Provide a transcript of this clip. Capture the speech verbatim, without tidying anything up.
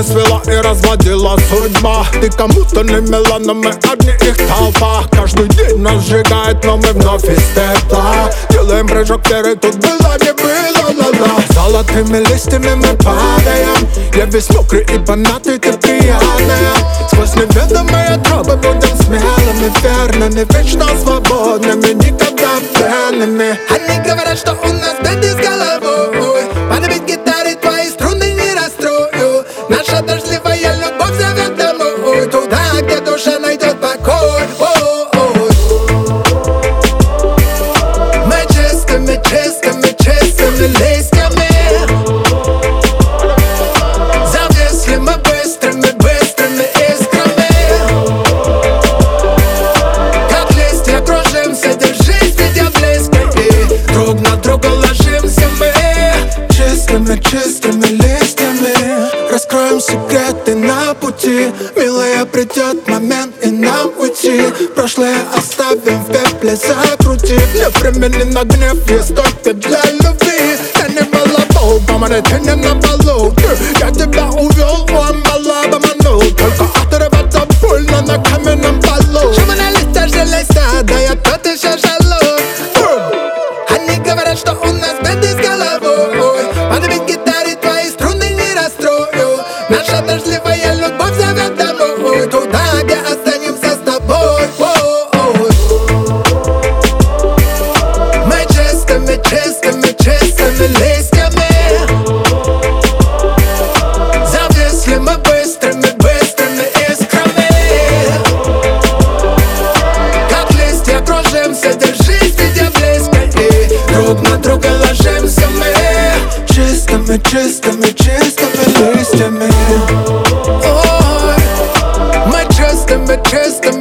не свела и разводила судьба. Ты кому-то не мила, но мы одни их толпа. Каждый день нас сжигает, но мы вновь из тепла. Делаем прыжок вперед, тут было не было, ла-ла. Золотыми листьями мы падаем. Я весь мокрый и помятый, ты приятная. Сквозь неведомые тропы будем смелыми, верными, вечно свободными, никогда пьяными. Они говорят, что у нас беды с головой. Подбить гитары, твои струны не расстрою. Наша дождливая любовь зовет домой, туда, где душа найдет покой. Мы чистыми, чистыми, чистыми листьями зависли мы быстрыми, быстрыми искрами. Как листья кружимся, держись, ведь я близко, и друг на друга ложимся мы. Чистыми, чистыми листьями раскроем секреты на пути. Милая, придет момент и нам уйти. Прошлое оставим в пепле, закрутив. Нет времени на гнев, есть только для любви. Я не балабол, поманы, ты не на балу. Я тебя увел, он балаба манул. Только отрываться больно на каменном полу. Чему на листья же листья, да я тот еще жалуюсь. Они говорят, что у нас беды с головой. Подбить гитары, твои струны не расстрою. Наша дождливая любовь зовет домой, туда, где останемся с тобой. Мы чистыми, чистыми, чистыми листьями зависли мы быстрыми, быстрыми искрами. Как листья кружимся, держись, ведь я близко, и друг на друга ложимся мы. Чистыми, чистыми, чистыми листьями. Ой, мы чистыми, чистыми